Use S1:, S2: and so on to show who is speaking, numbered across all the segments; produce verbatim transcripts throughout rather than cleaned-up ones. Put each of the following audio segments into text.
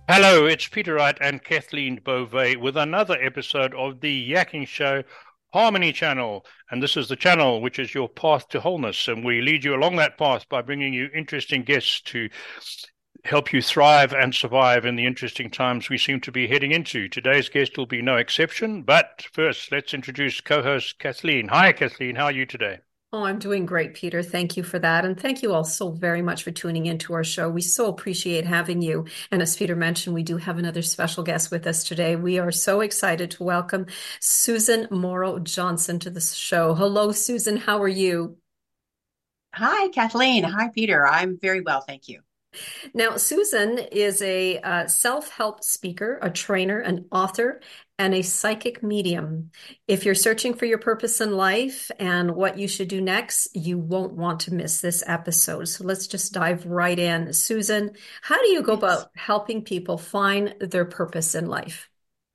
S1: Hello, it's Peter Wright and Kathleen Beauvais with another episode of the Yakking Show Harmony Channel. And this is the channel which is your path to wholeness. And we lead you along that path by bringing you interesting guests to help you thrive and survive in the interesting times we seem to be heading into. Today's guest will be no exception. But first, let's introduce co host Kathleen. Hi, Kathleen. How are you today?
S2: Oh, I'm doing great, Peter. Thank you for that. And thank you all so very much for tuning into our show. We so appreciate having you. And as Peter mentioned, we do have another special guest with us today. We are so excited to welcome Susan Morrow Johnson to the show. Hello, Susan. How are you?
S3: Hi, Kathleen. Hi, Peter. I'm very well, thank you.
S2: Now, Susan is a uh, self-help speaker, a trainer, an author, and a psychic medium. If you're searching for your purpose in life and what you should do next, you won't want to miss this episode. So let's just dive right in. Susan, how do you go
S3: Yes.
S2: about helping people find their purpose in life?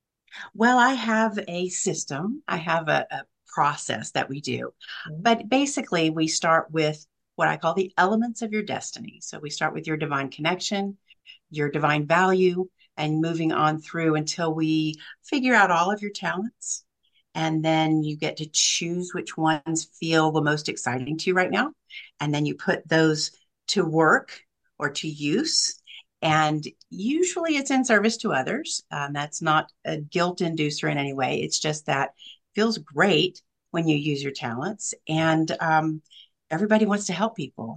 S3: Well, I have a system, I have a, a process that we do. But basically, we start with what I call the elements of your destiny. So we start with your divine connection, your divine value, and moving on through until we figure out all of your talents. And then you get to choose which ones feel the most exciting to you right now. And then you put those to work or to use. And usually it's in service to others. Um, that's not a guilt inducer in any way. It's just that it feels great when you use your talents. And um, everybody wants to help people.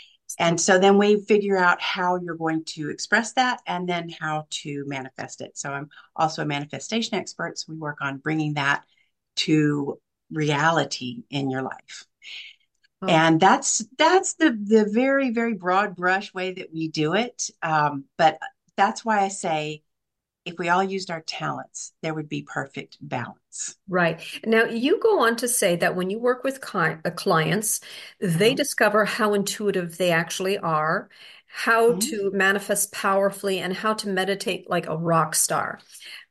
S3: And so then we figure out how you're going to express that and then how to manifest it. So I'm also a manifestation expert. So we work on bringing that to reality in your life.
S2: Oh,
S3: And that's that's the the very, very broad brush way that we do it. Um, but that's why I say if we all used our talents, there would be perfect balance.
S2: right. Now, you go on to say that when you work with cli- uh, clients, they
S3: Uh-huh.
S2: discover how intuitive they actually are, how
S3: Mhm.
S2: to manifest powerfully, and how to meditate like a rock star.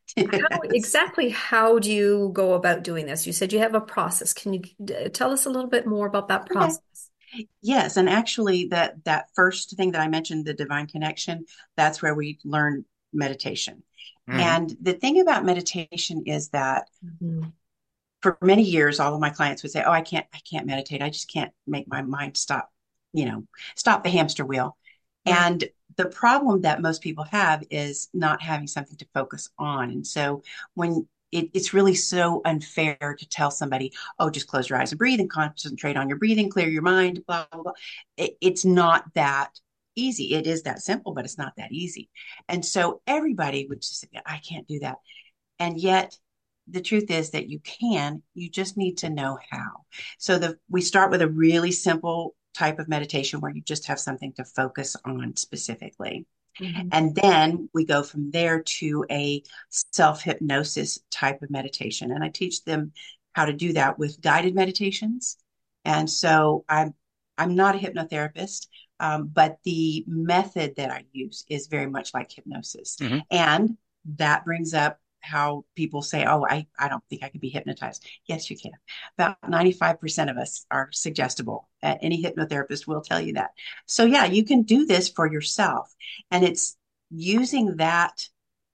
S2: How
S3: Yes.
S2: exactly how do you go about doing this? You said you have a process. Can you uh, tell us a little bit more about that
S3: Okay.
S2: process?
S3: Yes, and actually that that first thing that I mentioned, the divine connection, that's where we learn meditation.
S1: Mhm.
S3: And the thing about meditation is that
S2: Mhm.
S3: for many years, all of my clients would say, "Oh, I can't, I can't meditate. I just can't make my mind stop, you know, stop the hamster wheel."
S2: Right.
S3: And the problem that most people have is not having something to focus on. And so when it, it's really so unfair to tell somebody, "Oh, just close your eyes and breathe and concentrate on your breathing, clear your mind, blah, blah, blah." It, it's not that easy. It is that simple, but it's not that easy. And so everybody would just say, "I can't do that." And yet, the truth is that you can, you just need to know how. So the we start with a really simple type of meditation where you just have something to focus on specifically.
S2: Mhm.
S3: And then we go from there to a self hypnosis type of meditation. And I teach them how to do that with guided meditations. And so I'm I'm not a hypnotherapist, um, but the method that I use is very much like hypnosis.
S1: Mhm.
S3: And that brings up how people say, "Oh, I, I don't think I can be hypnotized." Yes, you can. About ninety-five percent of us are suggestible. Uh, any hypnotherapist will tell you that. So, yeah, you can do this for yourself. And it's using that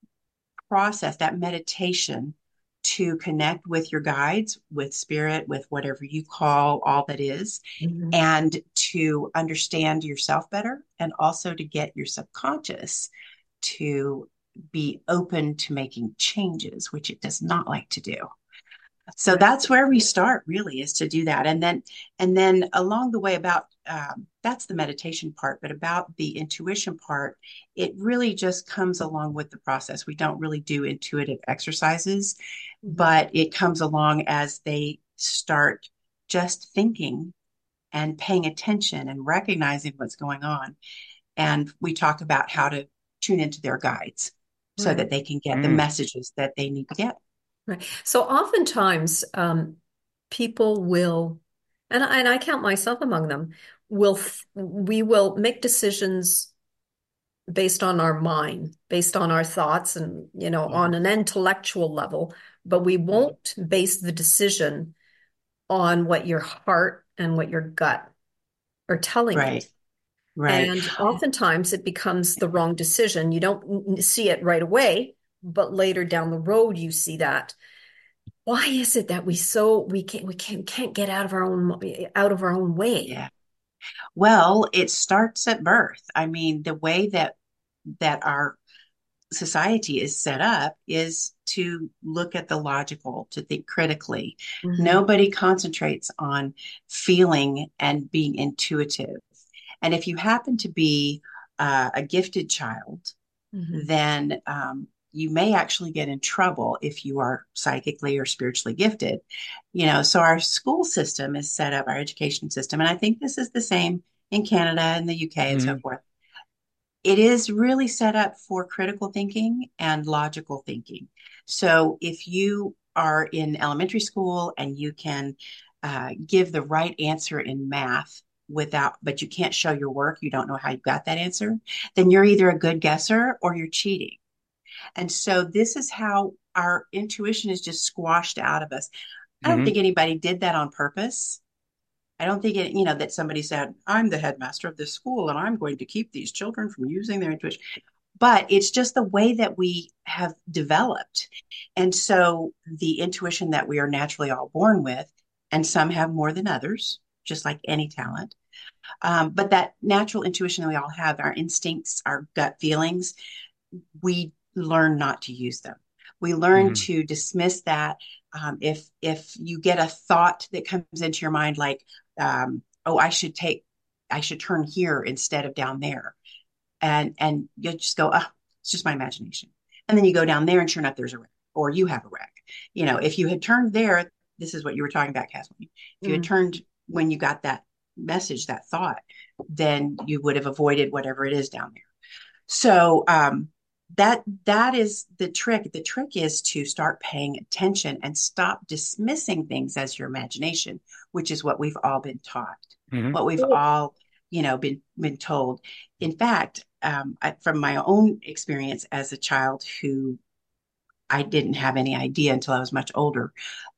S3: process, that meditation, to connect with your guides, with spirit, with whatever you call all that is,
S2: Mhm.
S3: and to understand yourself better, and also to get your subconscious to be open to making changes, which it does not like to do. So
S2: Right.
S3: that's where we start, really, is to do that. And then and then along the way, about um, that's the meditation part, but about the intuition part, it really just comes along with the process. We don't really do intuitive exercises,
S2: Mhm.
S3: but it comes along as they start just thinking and paying attention and recognizing what's going on. And we talk about how to tune into their guides so
S2: Right.
S3: that they can get the
S1: Mm.
S3: messages that they need to get.
S2: Right. So oftentimes, um, people will, and I, and I count myself among them, will th- we will make decisions based on our mind, based on our thoughts, and you know,
S3: Yeah.
S2: on an intellectual level, but we
S3: Mhm.
S2: won't base the decision on what your heart and what your gut are telling you.
S3: Right. Right.
S2: And oftentimes it becomes the wrong decision. You don't see it right away, but later down the road you see that. Why is it that we so we can't we can't can't get out of our own out of our own way?
S3: Yeah. Well, it starts at birth. I mean, the way that that our society is set up is to look at the logical, to think critically.
S2: Hmm.
S3: Nobody concentrates on feeling and being intuitive. And if you happen to be uh, a gifted child,
S2: Hmm.
S3: then um, you may actually get in trouble if you are psychically or spiritually gifted. You know, so our school system is set up, our education system, and I think this is the same in Canada and the U K and so
S1: Mm-hmm.
S3: forth. It is really set up for critical thinking and logical thinking. So if you are in elementary school and you can uh, give the right answer in math without, but you can't show your work, you don't know how you got that answer, then you're either a good guesser or you're cheating. And so this is how our intuition is just squashed out of us. I don't
S1: Mm-hmm.
S3: think anybody did that on purpose. I don't think it, you know, that somebody said, I'm the headmaster of this school and I'm going to keep these children from using their intuition. But it's just the way that we have developed. And so the intuition that we are naturally all born with, and some have more than others, just like any talent. Um, but that natural intuition that we all have, our instincts, our gut feelings, we learn not to use them. We learn
S1: Mm-hmm.
S3: to dismiss that. Um, if if you get a thought that comes into your mind, like, um, "Oh, I should take, I should turn here instead of down there," and and you just go, "Oh, it's just my imagination," and then you go down there, and sure enough, there's a wreck, or you have a wreck. You know, if you had turned there, this is what you were talking about, Kathleen. If you had
S2: Mm.
S3: turned when you got that message, that thought, then you would have avoided whatever it is down there. So um, that that is the trick. The trick is to start paying attention and stop dismissing things as your imagination, which is what we've all been taught,
S1: Mm-hmm.
S3: what we've all, you know, been been told. In fact, um, I, from my own experience as a child who I didn't have any idea until I was much older,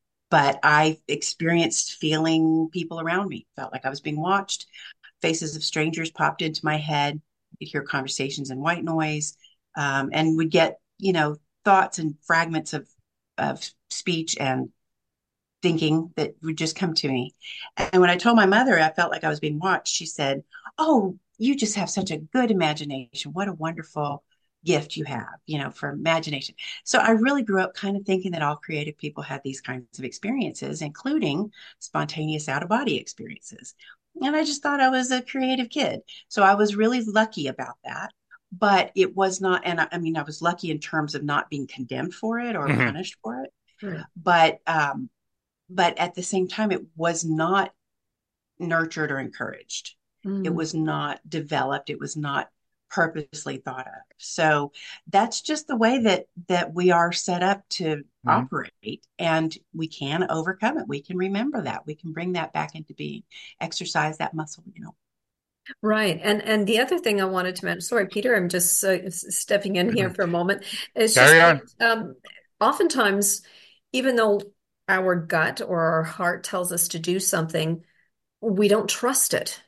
S3: but I experienced feeling people around me, felt like I was being watched. Faces of strangers popped into my head. You'd hear conversations in white noise, um, and would get, you know, thoughts and fragments of of speech and thinking that would just come to me. And when I told my mother I felt like I was being watched, she said, "Oh, you just have such a good imagination. What a wonderful gift you have, you know, for imagination." So I really grew up kind of thinking that all creative people had these kinds of experiences, including spontaneous out of body experiences. And I just thought I was a creative kid. So I was really lucky about that. But it was not, and I, I mean, I was lucky in terms of not being condemned for it or
S1: Mm-hmm.
S3: punished for it.
S2: Right.
S3: But um, but at the same time, it was not nurtured or encouraged. It
S2: Mm.
S3: was not developed. It was not purposely thought of. So that's just the way that that we are set up to
S1: Mm-hmm.
S3: operate, and we can overcome it. We can remember that. We can bring that back into being, exercise that muscle, you know.
S2: Right. And and the other thing I wanted to mention, sorry, Peter, I'm just uh, stepping in here for a moment. It's just
S1: Carry on.
S2: that um, oftentimes, even though our gut or our heart tells us to do something, we don't trust it.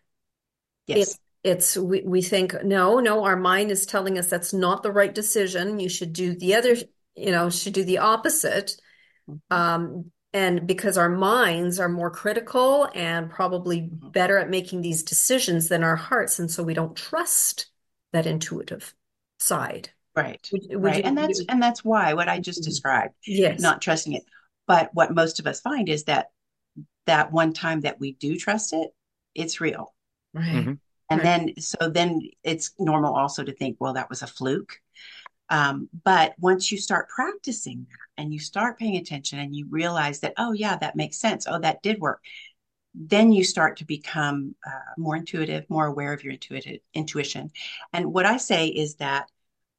S2: It's
S3: Yes.
S2: it's we, we think, no, no, our mind is telling us that's not the right decision. You should do the other, you know, should do the opposite.
S3: Mhm.
S2: Um, and because our minds are more critical and probably
S3: Mhm.
S2: better at making these decisions than our hearts, and so we don't trust that intuitive side.
S3: Right.
S2: Would, would
S3: Right. And
S2: you?
S3: that's and that's why what I just
S2: Mhm.
S3: described,
S2: Yes.
S3: not trusting it. But what most of us find is that that one time that we do trust it, it's real.
S2: Right.
S1: Mm-hmm.
S3: And
S2: Right.
S3: then, so then it's normal also to think, well, that was a fluke. Um, but once you start practicing that and you start paying attention and you realize that, oh, yeah, that makes sense. Oh, that did work. Then you start to become uh, more intuitive, more aware of your intuitive intuition. And what I say is that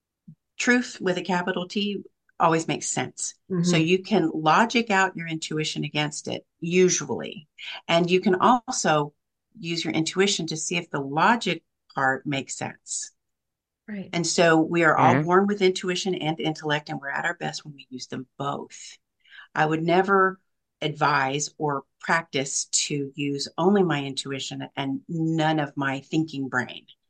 S3: truth with a capital T always makes sense. So
S2: Hmm.
S3: you can logic out your intuition against it, usually. And you can also use your intuition to see if the logic part makes sense.
S2: Right.
S3: And so we are all
S1: Mm-hmm.
S3: born with intuition and intellect, and we're at our best when we use them both. I would never advise or practice to use only my intuition and none of my thinking brain.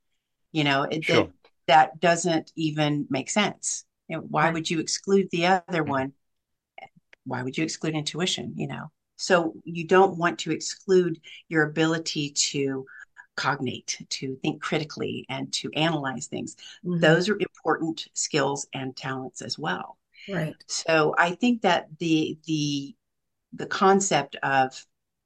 S3: You know, it,
S1: Sure.
S3: that that doesn't even make sense. You know, why
S2: Right.
S3: would you exclude the other
S1: Mhm.
S3: one? Why would you exclude intuition? You know, so you don't want to exclude your ability to cognate, to think critically, and to analyze things.
S2: Mhm.
S3: Those are important skills and talents as well.
S2: Right.
S3: So I think that the the the concept of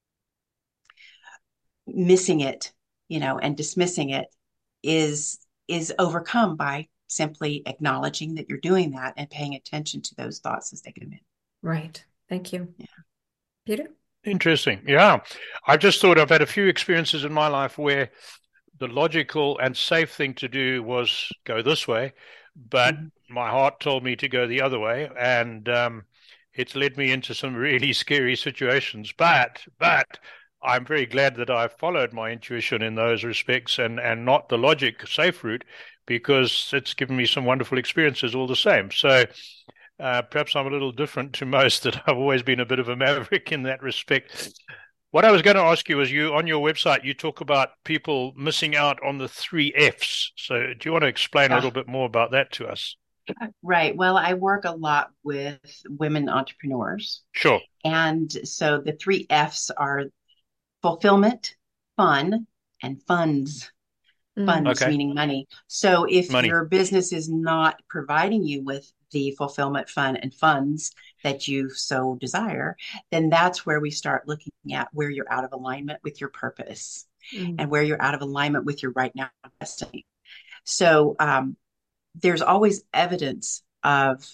S3: missing it, you know, and dismissing it is is overcome by simply acknowledging that you're doing that and paying attention to those thoughts as they come in.
S2: Right. Thank you.
S3: Yeah.
S2: Peter?
S1: Interesting. Yeah. I just thought I've had a few experiences in my life where the logical and safe thing to do was go this way, but
S3: Mm-hmm.
S1: my heart told me to go the other way, and um, it's led me into some really scary situations. But but I'm very glad that I followed my intuition in those respects and and not the logic safe route, because it's given me some wonderful experiences all the same. So uh, perhaps I'm a little different to most, that I've always been a bit of a maverick in that respect. What I was going to ask you is, you on your website, you talk about people missing out on the three F's. So do you want to explain a
S3: Yeah.
S1: little bit more about that to us?
S3: Right. Well, I work a lot with women entrepreneurs.
S1: Sure.
S3: And so the three F's are fulfillment, fun, and funds.
S2: Mm.
S3: Funds
S1: Okay.
S3: meaning money. So if
S1: Money.
S3: your business is not providing you with the fulfillment, fun, and funds that you so desire, then that's where we start looking at where you're out of alignment with your purpose
S2: Mm.
S3: and where you're out of alignment with your right now destiny. So um, there's always evidence of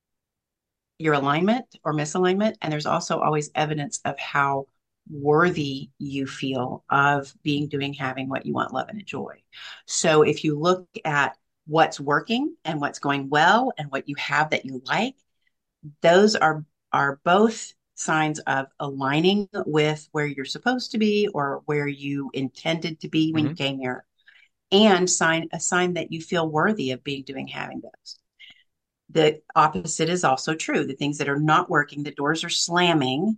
S3: your alignment or misalignment, and there's also always evidence of how worthy you feel of being, doing, having what you want, love, and enjoy. So if you look at what's working and what's going well and what you have that you like, those are are both signs of aligning with where you're supposed to be or where you intended to be when you
S1: Mm-hmm.
S3: came here, and sign a sign that you feel worthy of being, doing, having those. The opposite is also true. The things that are not working, the doors are slamming,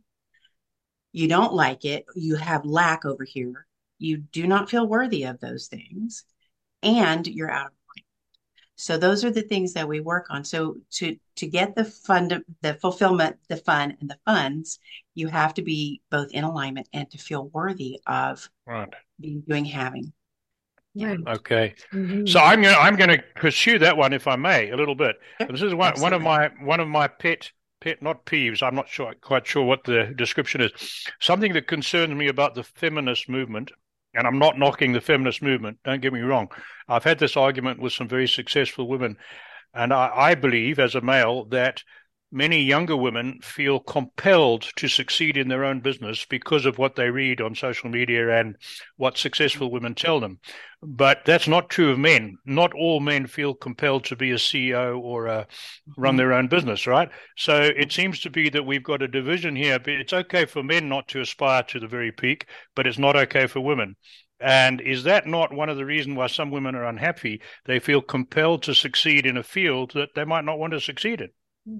S3: you don't like it, you have lack over here, you do not feel worthy of those things, and you're out of line. So those are the things that we work on. So to to get the fund, the fulfillment, the fun, and the funds, you have to be both in alignment and to feel worthy of
S1: Right.
S3: being, doing, having. Yeah.
S2: Right.
S1: Okay. So
S2: Mhm.
S1: I'm going to, I'm going to pursue that one, if I may, a little bit.
S3: Sure.
S1: This is one, one of
S3: Absolutely.
S1: my one of my pet pet not peeves. I'm not sure quite sure what the description is. Something that concerns me about the feminist movement, and I'm not knocking the feminist movement. Don't get me wrong. I've had this argument with some very successful women, and I, I believe, as a male, that many younger women feel compelled to succeed in their own business because of what they read on social media and what successful women tell them. But that's not true of men. Not all men feel compelled to be a C E O or a, run
S3: Mhm.
S1: their own business, right? So it seems to be that we've got a division here. It's okay for men not to aspire to the very peak, but it's not okay for women. And is that not one of the reasons why some women are unhappy? They feel compelled to succeed in a field that they might not want to succeed in.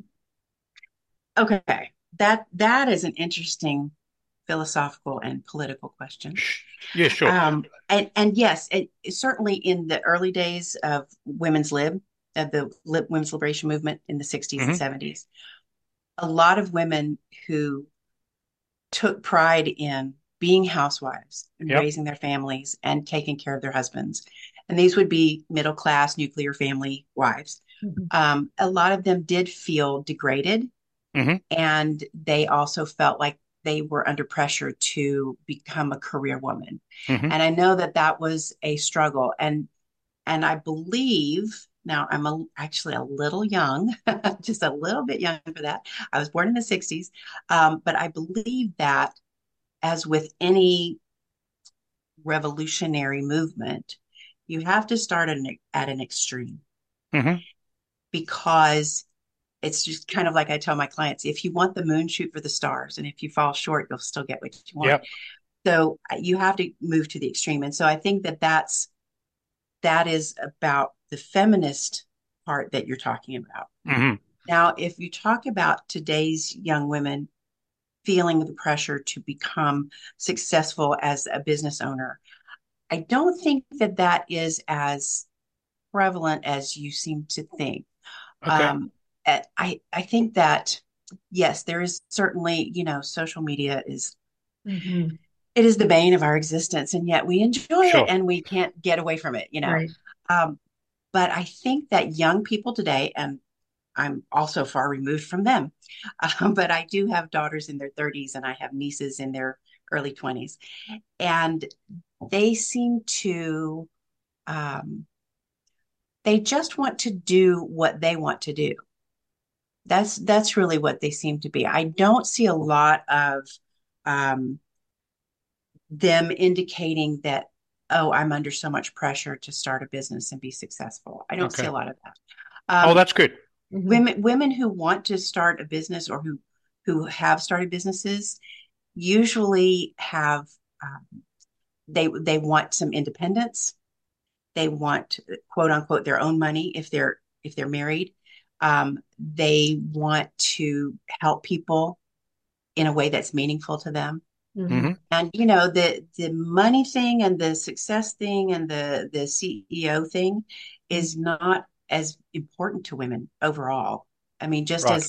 S3: Okay. That that is an interesting philosophical and political question.
S1: Yeah, sure.
S3: Um, and and yes, it, certainly in the early days of women's lib, of the lib, women's liberation movement in the sixties and
S1: Mm-hmm.
S3: seventies, a lot of women who took pride in being housewives and
S1: Yep.
S3: raising their families and taking care of their husbands. And these would be middle class nuclear family wives.
S2: Mhm.
S3: Um, a lot of them did feel degraded,
S1: Mm-hmm.
S3: and they also felt like they were under pressure to become a career woman.
S1: Mm-hmm.
S3: And I know that that was a struggle. And and I believe now I'm a, actually a little young, just a little bit young for that. I was born in the sixties, um, but I believe that, as with any revolutionary movement, you have to start at an, at an extreme,
S1: Mm-hmm.
S3: because it's just kind of like I tell my clients, if you want the moon, shoot for the stars. And if you fall short, you'll still get what you want.
S1: Yep.
S3: So uh, you have to move to the extreme. And so I think that that's, that is about the feminist part that you're talking about.
S1: Mm-hmm.
S3: Now, if you talk about today's young women feeling the pressure to become successful as a business owner, I don't think that that is as prevalent as you seem to think.
S1: Okay.
S3: Um, I I think that yes, there is certainly, you know, social media is
S2: Hmm.
S3: it is the bane of our existence, and yet we enjoy it
S1: Sure.
S3: and we can't get away from it, you know.
S2: Right.
S3: Um, but I think that young people today, and I'm also far removed from them, um, but I do have daughters in their thirties and I have nieces in their early twenties, and they seem to um, they just want to do what they want to do. That's that's really what they seem to be. I don't see a lot of um, them indicating that, oh, I'm under so much pressure to start a business and be successful. I don't see
S1: Okay.
S3: a lot of that.
S1: Oh,
S3: Um,
S1: that's good.
S2: Hmm.
S3: women women who want to start a business or who who have started businesses usually have um, they they want some independence. They want quote unquote their own money if they're if they're married. Um, they want to help people in a way that's meaningful to them.
S2: Hmm.
S1: Hmm.
S3: And you know, the the money thing and the success thing and the the C E O thing is not as important to women overall. I mean, just
S1: Right.
S3: as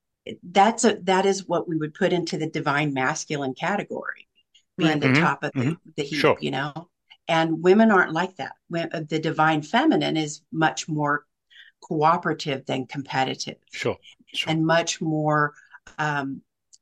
S3: that's a that is what we would put into the divine masculine category, being
S2: Right.
S3: the
S1: Hmm.
S3: top of
S1: Hmm.
S3: the, the heap,
S1: Sure.
S3: you know. And women aren't like that. When, uh, the divine feminine is much more cooperative than competitive,
S1: Sure. Sure.
S3: and much more um,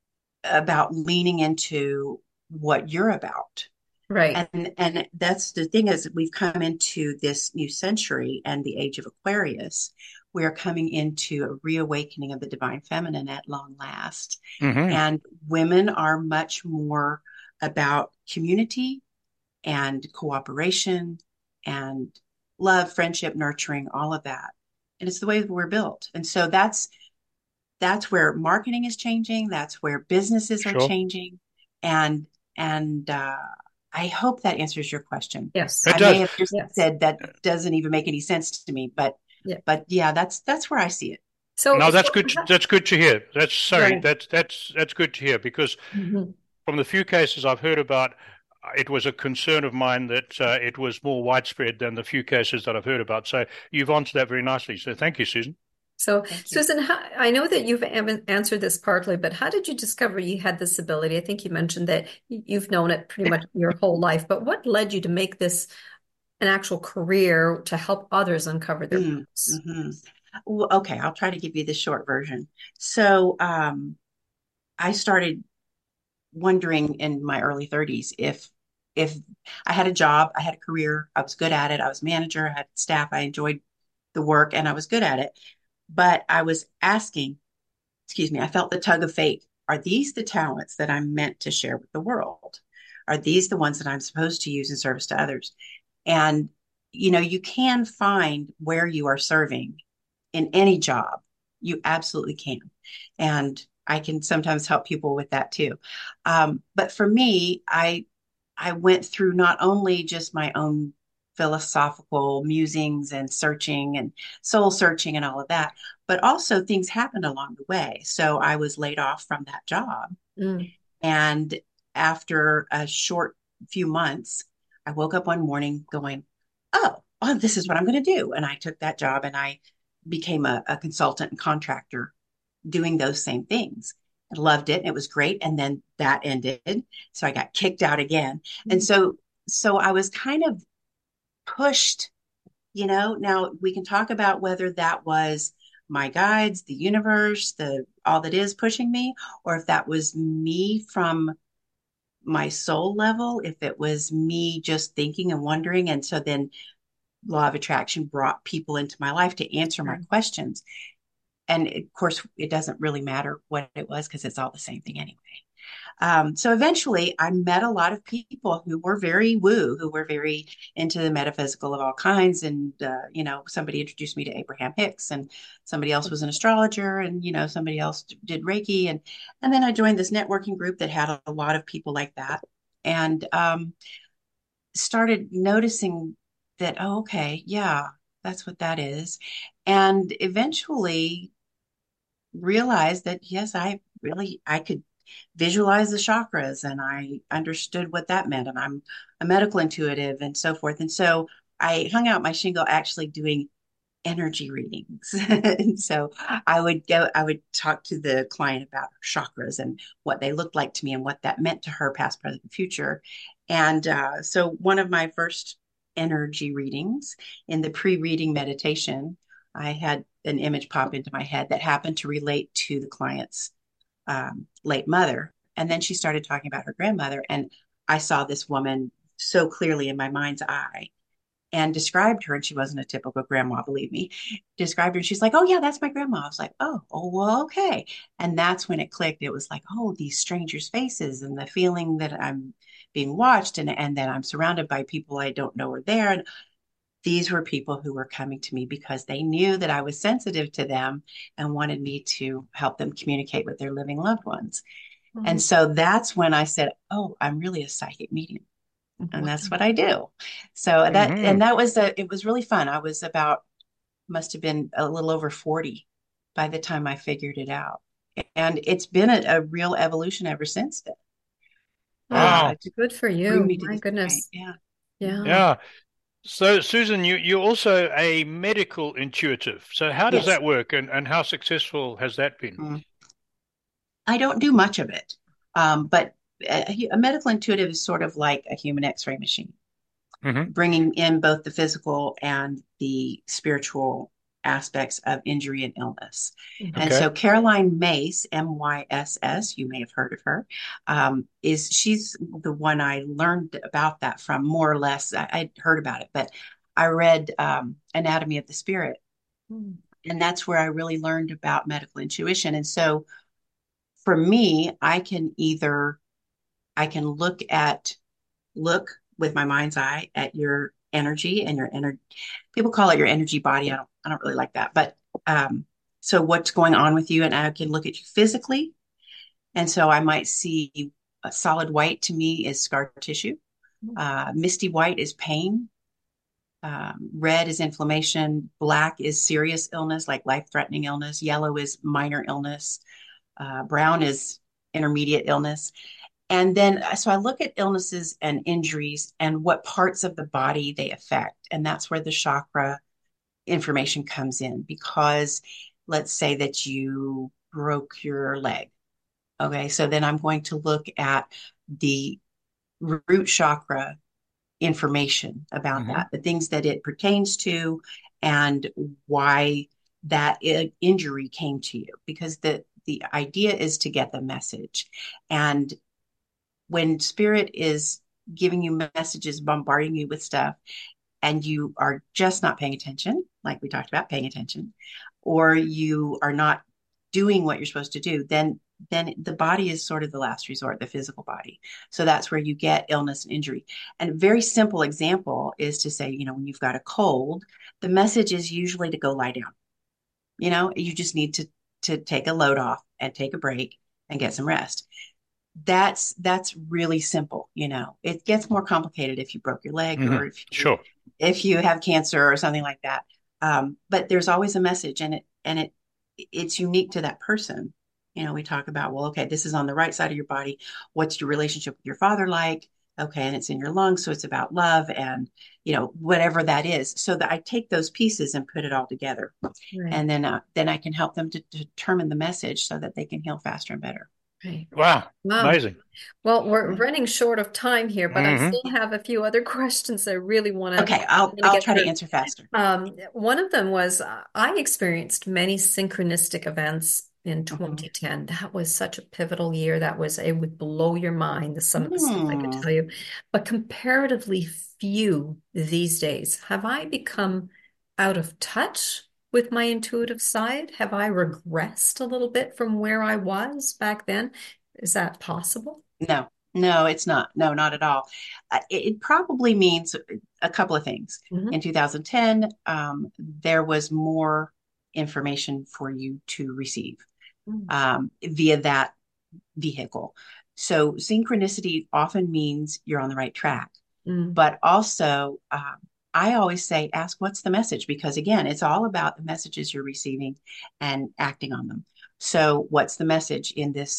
S3: about leaning into what you're about.
S2: Right.
S3: And and that's the thing is we've come into this new century and the age of Aquarius. We are coming into a reawakening of the divine feminine at long last.
S1: Hmm.
S3: And women are much more about community and cooperation and love, friendship, nurturing, all of that. And it's the way that we're built. And so that's that's where marketing is changing. That's where businesses are
S1: Sure.
S3: changing. And and uh, I hope that answers your question.
S2: Yes.
S1: It
S3: I may
S1: does.
S3: have just
S2: Yes.
S3: said that doesn't even make any sense to me, but
S2: Yeah.
S3: but yeah, that's that's where I see it.
S2: So,
S1: No,
S2: so
S1: that's good. To, that's good to hear. That's sorry.
S2: right.
S1: That's that's that's good to hear because
S2: Hmm.
S1: from the few cases I've heard about, uh, it was a concern of mine that uh, it was more widespread than the few cases that I've heard about. So you've answered that very nicely. So thank you, Susan.
S2: So,
S3: Thank you.
S2: Susan, how, I know that you've am- answered this partly, but how did you discover you had this ability? I think you mentioned that y- you've known it pretty much your whole life, but what led you to make this an actual career to help others uncover their
S3: Mm,
S2: purpose?
S3: hmm Well, okay, I'll try to give you the short version. So um, I started wondering in my early thirties if if I had a job, I had a career, I was good at it, I was manager, I had staff, I enjoyed the work and I was good at it. But I was asking, excuse me, I felt the tug of fate. Are these the talents that I'm meant to share with the world? Are these the ones that I'm supposed to use in service to others? And you know, you can find where you are serving in any job. You absolutely can. And I can sometimes help people with that too. Um, but for me, I I went through not only just my own philosophical musings and searching and soul searching and all of that, but also things happened along the way. So I was laid off from that job.
S2: Mm,
S3: And after a short few months, I woke up one morning going, oh, oh this is what I'm going to do. And I took that job and I became a, a consultant and contractor doing those same things. I loved it. It was great. And then that ended. So I got kicked out again. And
S2: mm,
S3: so, so I was kind of pushed, you know. Now we can talk about whether that was my guides, the universe, the all that is pushing me, or if that was me from my soul level, if it was me just thinking and wondering. And so then law of attraction brought people into my life to answer my
S2: right.
S3: questions. And of course, it doesn't really matter what it was because it's all the same thing anyway. Um, so eventually, I met a lot of people who were very woo, who were very into the metaphysical of all kinds. And, uh, you know, somebody introduced me to Abraham Hicks, and somebody else was an astrologer, and, you know, somebody else did Reiki. And, and then I joined this networking group that had a, a lot of people like that. And um, started noticing that, oh, okay, yeah, that's what that is. And eventually realized that, yes, I really, I could visualized the chakras and I understood what that meant. And I'm a medical intuitive and so forth. And so I hung out my shingle actually doing energy readings. And so I would go, I would talk to the client about her chakras and what they looked like to me and what that meant to her, past, present, and future. And uh, so one of my first energy readings in the pre-reading meditation, I had an image pop into my head that happened to relate to the client's um, late mother. And then she started talking about her grandmother. And I saw this woman so clearly in my mind's eye and described her. And she wasn't a typical grandma, believe me. Described her. She's like, oh, yeah, that's my grandma. I was like, oh, oh, well, okay. And that's when it clicked. It was like, oh, these strangers' faces and the feeling that I'm being watched and, and that I'm surrounded by people I don't know are there. And these were people who were coming to me because they knew that I was sensitive to them and wanted me to help them communicate with their living loved ones. Mm-hmm. And so that's when I said, oh, I'm really a psychic medium. And that's what I do. So that, mm-hmm. and that was, a, it was really fun. I was about, must have been a little over forty by the time I figured it out. And it's been a, a real evolution ever since then.
S1: Wow.
S2: Uh, good for you. My goodness.
S3: Point. Yeah.
S2: Yeah.
S1: Yeah. So, Susan, you, you're also a medical intuitive. So how does yes. that work and, and how successful has that been? Mm.
S3: I don't do much of it, um, but a, a medical intuitive is sort of like a human x-ray machine, mm-hmm. bringing in both the physical and the spiritual aspects of injury and illness. Okay. And so Caroline Myss, M Y S S, you may have heard of her, um, is she's the one I learned about that from, more or less. I, I'd heard about it, but I read um, Anatomy of the Spirit. Mm. And that's where I really learned about medical intuition. And so for me, I can either, I can look at, look with my mind's eye at your energy and your energy. People call it your energy body. I don't, I don't really like that, but, um, so what's going on with you? And I can look at you physically. And so I might see a solid white to me is scar tissue. Uh, misty white is pain. Um, red is inflammation. Black is serious illness, like life-threatening illness. Yellow is minor illness. Uh, brown is intermediate illness. And then, so I look at illnesses and injuries and what parts of the body they affect. And that's where the chakra information comes in, because let's say that you broke your leg. Okay. So then I'm going to look at the root chakra information about mm-hmm. that, the things that it pertains to and why that injury came to you, because the, the idea is to get the message. And when spirit is giving you messages, bombarding you with stuff, and you are just not paying attention, like we talked about, paying attention, or you are not doing what you're supposed to do, then then the body is sort of the last resort, the physical body. So that's where you get illness and injury. And a very simple example is to say, you know, when you've got a cold, the message is usually to go lie down. You know, you just need to to take a load off and take a break and get some rest. That's that's really simple. You know, it gets more complicated if you broke your leg mm-hmm. or if you,
S1: sure.
S3: if you have cancer or something like that. Um, but there's always a message, and it and it it's unique to that person. You know, we talk about, well, okay, this is on the right side of your body. What's your relationship with your father like? Okay, and it's in your lungs, so it's about love and, you know, whatever that is. So that I take those pieces and put it all together, right. and then uh, then I can help them to, to determine the message so that they can heal faster and better.
S2: Right.
S1: Wow. wow. Amazing.
S2: Well, we're running short of time here, but mm-hmm. I still have a few other questions I really want to.
S3: Okay, I'll, I'll try through. to answer faster.
S2: Um, one of them was uh, I experienced many synchronistic events in twenty ten. Mm-hmm. That was such a pivotal year. That was, it would blow your mind, the some of the stuff I could tell you. But comparatively few these days. Have I become out of touch with my intuitive side? Have I regressed a little bit from where I was back then? Is that possible?
S3: No, no, it's not. No, not at all. Uh, it, it probably means a couple of things. Mm-hmm. In two thousand ten, um, there was more information for you to receive mm-hmm. um, via that vehicle. So synchronicity often means you're on the right track, mm-hmm. but also, um, I always say, ask what's the message? Because again, it's all about the messages you're receiving and acting on them. So what's the message in this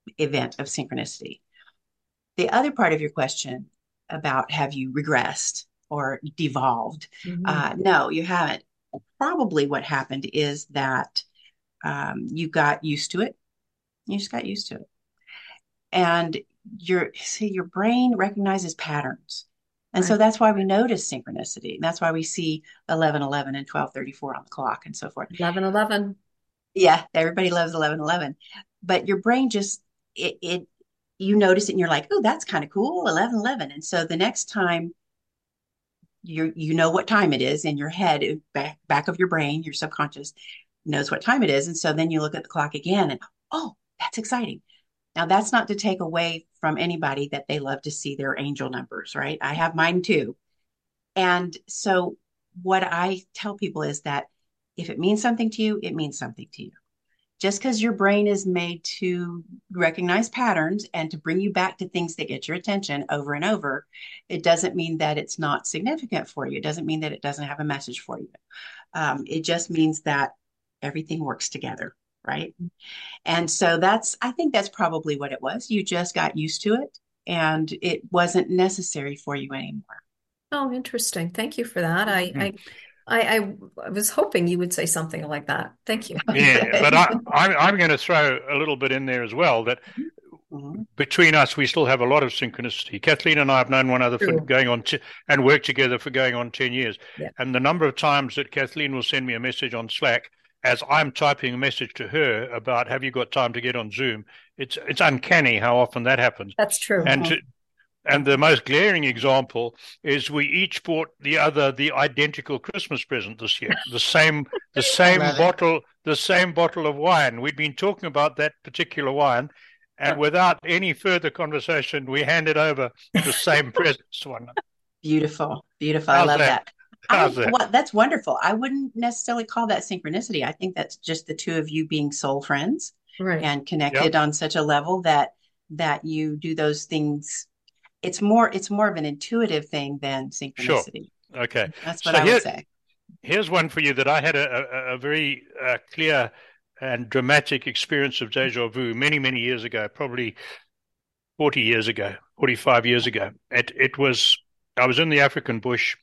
S3: event of synchronicity. The other part of your question about have you regressed or devolved?
S2: Mhm.
S3: Uh, no, you haven't. Probably what happened is that um, you got used to it. You just got used to it. And your see, your brain recognizes patterns. And so
S2: Right.
S3: that's why we notice synchronicity. And that's why we see eleven eleven and twelve thirty-four on the clock and so forth.
S2: eleven eleven.
S3: Yeah, everybody loves eleven eleven. But your brain just it, it you notice it and you're like, oh, that's kind of cool, eleven eleven. And so the next time you you know what time it is in your head, back back of your brain, your subconscious knows what time it is. And so then you look at the clock again and oh, that's exciting. Now that's not to take away from anybody that they love to see their angel numbers, right? I have mine too. And so what I tell people is that if it means something to you, it means something to you. Just because your brain is made to recognize patterns and to bring you back to things that get your attention over and over, it doesn't mean that it's not significant for you. It doesn't mean that it doesn't have a message for you. Um, it just means that everything works together, right? And so that's, I think that's probably what it was. You just got used to it and it wasn't necessary for you anymore.
S2: Oh, interesting. Thank you for that. I,
S1: Hmm.
S2: I, I, I, I was hoping you would say something like that. Thank you.
S1: Yeah, but I, I'm I'm going to throw a little bit in there as well that
S3: Mhm.
S1: between us we still have a lot of synchronicity. Kathleen and I have known one another for
S2: True.
S1: going on t- and worked together for going on ten years.
S2: Yeah.
S1: And the number of times that Kathleen will send me a message on Slack as I'm typing a message to her about have you got time to get on Zoom, it's it's uncanny how often that happens.
S2: That's true.
S1: And
S3: Mhm.
S1: to, and the most glaring example is we each bought the other the identical Christmas present this year. The same the
S3: I
S1: same
S3: love it.
S1: bottle the same bottle of wine. We'd been talking about that particular wine, and without any further conversation, we handed over the same presents one.
S3: Beautiful. Beautiful. I
S1: How's
S3: love
S1: that?
S3: that. I
S1: How's that?
S3: well, that's wonderful. I wouldn't necessarily call that synchronicity. I think that's just the two of you being soul friends
S2: Right.
S3: and connected
S1: Yep,
S3: on such a level that that you do those things. It's more it's more of an intuitive thing than
S1: sure.
S3: synchronicity.
S1: Okay.
S3: That's what
S1: So
S3: I would
S1: here
S3: say.
S1: here's one for you that I had a, a, a very uh, clear and dramatic experience of deja vu many, many years ago, probably forty years ago, forty-five years ago. It it was I was in the African bush.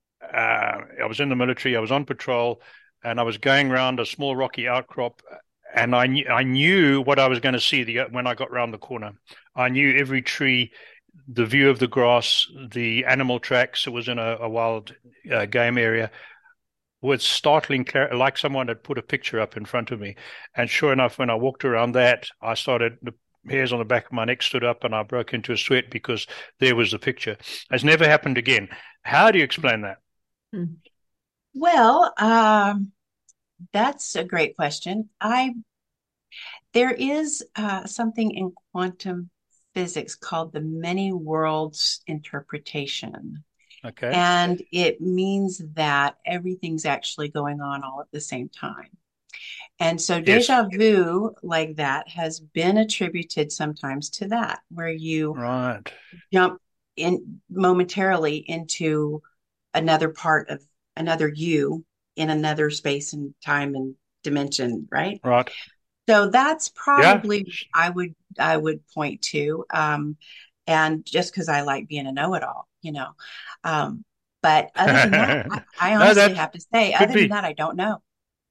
S1: Uh, I was in the military. I was on patrol, and I was going around a small rocky outcrop. And I knew I knew what I was going to see the, when I got round the corner. I knew every tree, the view of the grass, the animal tracks. It was in a, a wild uh, game area. Was startling, like someone had put a picture up in front of me. And sure enough, when I walked around that, I started, the hairs on the back of my neck stood up and I broke into a sweat because there was the picture. It's never happened again. How do you explain that?
S2: Hmm.
S3: Well, um, that's a great question. I there is uh, something in quantum physics called the many worlds interpretation.
S1: Okay.
S3: And it means that everything's actually going on all at the same time. And so
S1: Yes.
S3: deja vu like that has been attributed sometimes to that, where you
S1: Right.
S3: jump in momentarily into another part of another you in another space and time and dimension, right?
S1: Right.
S3: So that's
S1: Yeah.
S3: probably I would I would point to. Um, and just because I like being a know-it-all, you know. Um, but other than that, I, I
S1: No,
S3: honestly
S1: that
S3: have to say,
S1: could
S3: other than
S1: be.
S3: that, I don't know.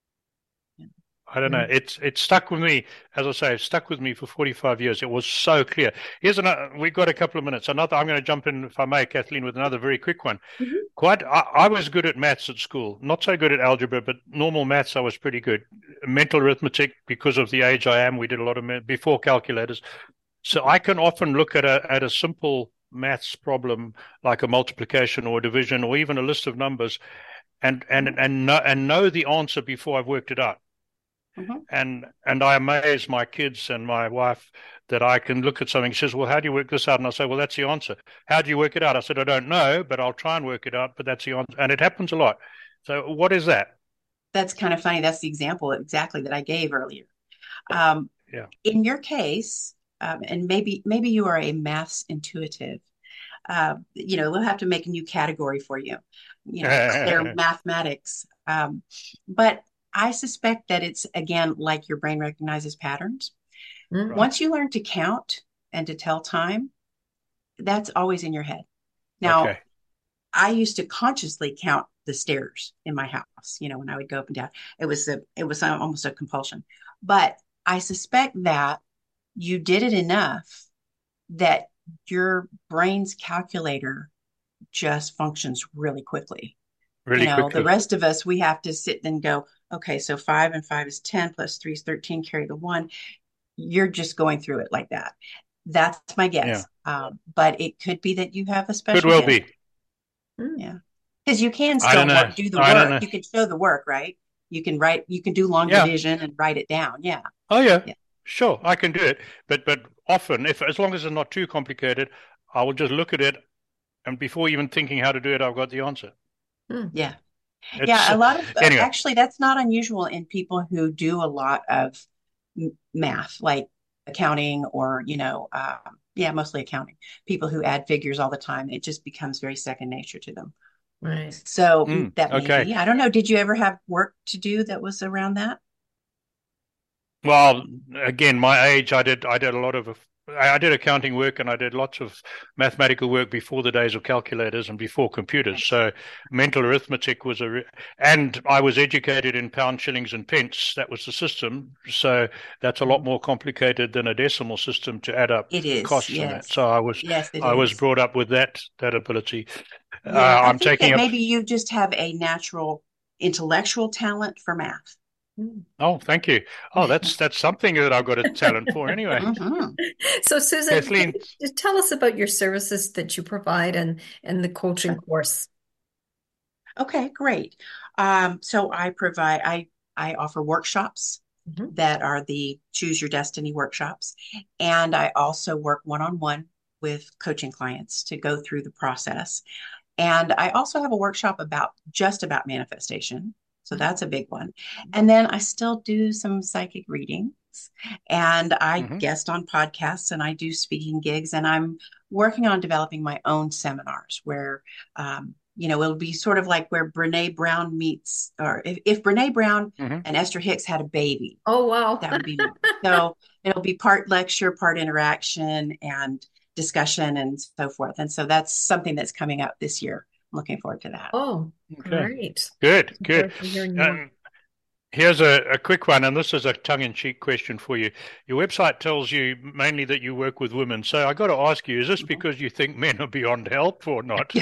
S1: I don't know. It's it's stuck with me, as I say, it's stuck with me for forty-five years. It was so clear. Here's another. We've got a couple of minutes. Another. I'm going to jump in, if I may, Kathleen, with another very quick one.
S2: Mhm.
S1: Quite. I, I was good at maths at school. Not so good at algebra, but normal maths I was pretty good. Mental arithmetic, because of the age I am, we did a lot of before calculators. So I can often look at a at a simple maths problem like a multiplication or a division or even a list of numbers, and and
S3: Mhm,
S1: and know, and know the answer before I've worked it out.
S3: mhm.
S1: And and I amaze my kids and my wife that I can look at something. She says, "Well, how do you work this out?" And I say, "Well, that's the answer." "How do you work it out?" I said, "I don't know, but I'll try and work it out." But that's the answer, and it happens a lot. So, what is that?
S3: That's kind of funny. That's the example exactly that I gave earlier. Um,
S1: Yeah.
S3: in your case, um, and maybe maybe you are a maths intuitive. Uh, you know, we'll have to make a new category for you. You know, clear mathematics. Um, but I suspect that it's again like your brain recognizes patterns.
S2: Mm.
S3: Once you learn to count and to tell time, that's always in your head. Now,
S1: Okay.
S3: I used to consciously count the stairs in my house, you know, when I would go up and down. It was a, it was almost a compulsion. But I suspect that you did it enough that your brain's calculator just functions really quickly.
S1: Really
S3: You know, the
S1: quickly.
S3: rest of us, we have to sit and go, okay, so five and five is ten plus three is thirteen, carry the one. You're just going through it like that. That's my
S1: Yeah.
S3: guess. Um, but it could be that you have a
S1: Could
S3: special
S1: well
S3: gift.
S1: be.
S2: Mm.
S3: Yeah. Because you can
S1: I don't
S3: still
S1: know.
S3: work, do the
S1: I don't
S3: work.
S1: know.
S3: You can show the work, right? You can write, you can do long
S1: Yeah.
S3: division and write it down. Yeah.
S1: Oh, yeah.
S3: Yeah.
S1: Sure, I can do it. But but often, if as long as it's not too complicated, I will just look at it, and before even thinking how to do it, I've got the answer.
S2: Mm.
S3: Yeah.
S1: It's
S3: Yeah. A
S1: uh,
S3: lot of, uh,
S1: anyway.
S3: actually, that's not unusual in people who do a lot of m- math, like accounting or, you know, um, yeah, mostly accounting. People who add figures all the time, it just becomes very second nature to them.
S2: Right.
S3: So mm,
S1: Mm,
S3: that may
S1: okay.
S3: be. I don't know. Did you ever have work to do that was around that?
S1: Well, again, my age, I did I did a lot of I did accounting work and I did lots of mathematical work before the days of calculators and before computers. So mental arithmetic was a, re- and I was educated in pounds, shillings, and pence. That was the system. So that's a lot
S3: Mhm.
S1: more complicated than a decimal system to add up
S3: It is.
S1: costs and that.
S3: Yes.
S1: So I was
S3: Yes, it
S1: I was
S3: is.
S1: brought up with that that ability. Uh,
S3: Yeah, I
S1: I'm
S3: think
S1: taking
S3: that
S1: up.
S3: maybe you just have a natural intellectual talent for math.
S2: Mm.
S1: Oh, thank you. Oh, that's that's something that I've got a talent for anyway.
S3: Mhm.
S2: So, Susan, can
S1: Kathleen,
S2: you just tell us about your services that you provide and and the coaching
S3: Sure.
S2: course?
S3: Okay, great. Um, so I provide, I I offer workshops
S2: Mhm.
S3: that are the Choose Your Destiny workshops, and I also work one-on-one with coaching clients to go through the process. And I also have a workshop about just about manifestation. So that's a big one. And then I still do some psychic readings and I
S1: hmm
S3: guest on podcasts and I do speaking gigs. And I'm working on developing my own seminars where, um, you know, it'll be sort of like where Brene Brown meets, or if, if Brene Brown
S1: hmm
S3: and Esther Hicks had a baby,
S2: Oh, wow.
S3: that would be me. So it'll be part lecture, part interaction, and discussion and so forth. And so that's something that's coming up this year. I'm looking forward to that.
S2: Oh,
S1: Okay.
S2: great.
S1: Good,
S2: Looking
S1: good.
S2: forward to hearing more.
S1: Um, here's a, a quick one, and this is a tongue-in-cheek question for you. Your website tells you mainly that you work with women. So I got to ask you, is this
S3: Mhm.
S1: because you think men are beyond help or not?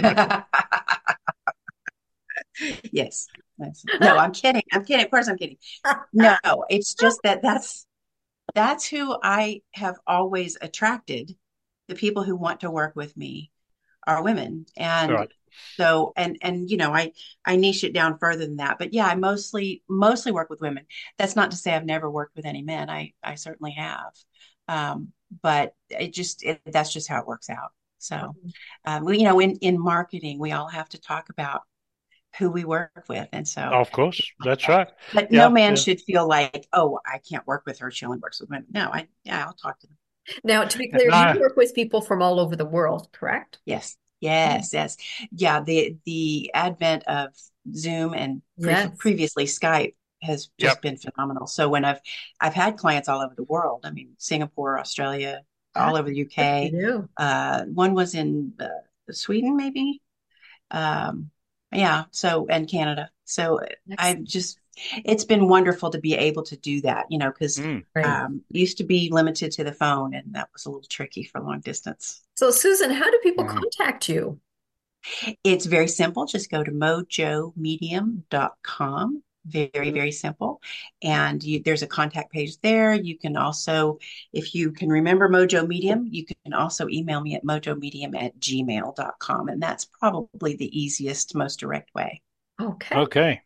S3: Yes. That's- no, I'm kidding. I'm kidding. Of course I'm kidding. No, it's just that that's that's who I have always attracted. The people who want to work with me are women. And
S1: Right.
S3: so and and you know, I I niche it down further than that. But yeah, I mostly mostly work with women. That's not to say I've never worked with any men. I I certainly have. Um, but it just it, that's just how it works out. So, um, we, you know, in in marketing, we all have to talk about who we work with. And so,
S1: Of course, that's right.
S3: but no
S1: Yeah,
S3: man
S1: yeah.
S3: should feel like, oh, I can't work with her. She only works with women. No, I, yeah, I'll talk to them.
S2: Now, to be clear, you
S1: No,
S2: work with people from all over the world, correct?
S3: Yes,
S2: Mm.
S3: yes, yes. Yeah, the the advent of Zoom and pre
S2: Yes.
S3: previously Skype has just
S1: yep.
S3: been phenomenal. So when I've I've had clients all over the world. I mean, Singapore, Australia,
S2: Yeah,
S3: all over the
S2: good for
S3: U K.
S2: you.
S3: Uh, one was in uh, Sweden, maybe. Um, yeah, so and Canada. So I
S2: Excellent.
S3: just it's been wonderful to be able to do that, you know, because
S1: Mm.
S2: Right.
S3: um, used to be limited to the phone, and that was a little tricky for long distance.
S2: So, Susan, how do people
S1: Mm.
S2: contact you?
S3: It's very simple. Just go to mojo medium dot com. Very, very simple. And you, there's a contact page there. You can also, if you can remember Mojo Medium, you can also email me at mojomedium at gmail dot com. And that's probably the easiest, most direct way.
S2: Okay.
S1: Okay.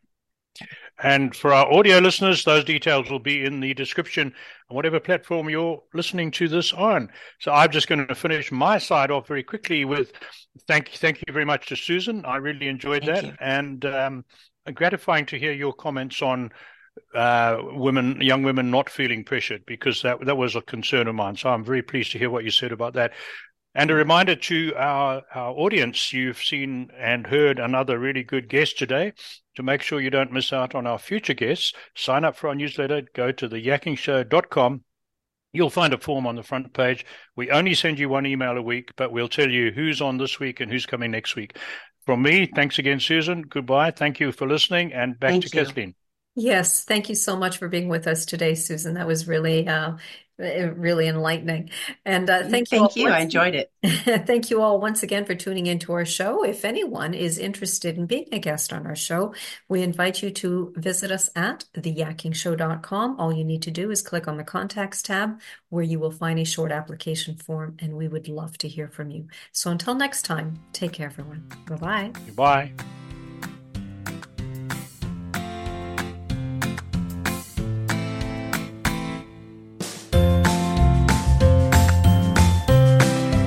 S1: And for our audio listeners, those details will be in the description on whatever platform you're listening to this on. So I'm just going to finish my side off very quickly with thank you, thank you very much to Susan. I really enjoyed
S3: Thank
S1: that,
S3: you.
S1: and um, gratifying to hear your comments on uh, women, young women not feeling pressured, because that that was a concern of mine. So I'm very pleased to hear what you said about that. And a reminder to our, our audience, you've seen and heard another really good guest today. To make sure you don't miss out on our future guests, sign up for our newsletter, go to the yakking show dot com You'll find a form on the front page. We only send you one email a week, but we'll tell you who's on this week and who's coming next week. From me, thanks again, Susan. Goodbye. Thank you for listening, and back
S3: Thank
S1: to
S3: you.
S1: Kathleen.
S2: Yes, thank you so much for being with us today, Susan. That was really, uh, really enlightening. And uh, thank you all.
S3: Thank you. I enjoyed it.
S2: Thank you all once again for tuning into our show. If anyone is interested in being a guest on our show, we invite you to visit us at the yakking show dot com. All you need to do is click on the Contacts tab, where you will find a short application form, and we would love to hear from you. So until next time, take care, everyone. Bye-bye.
S1: Goodbye.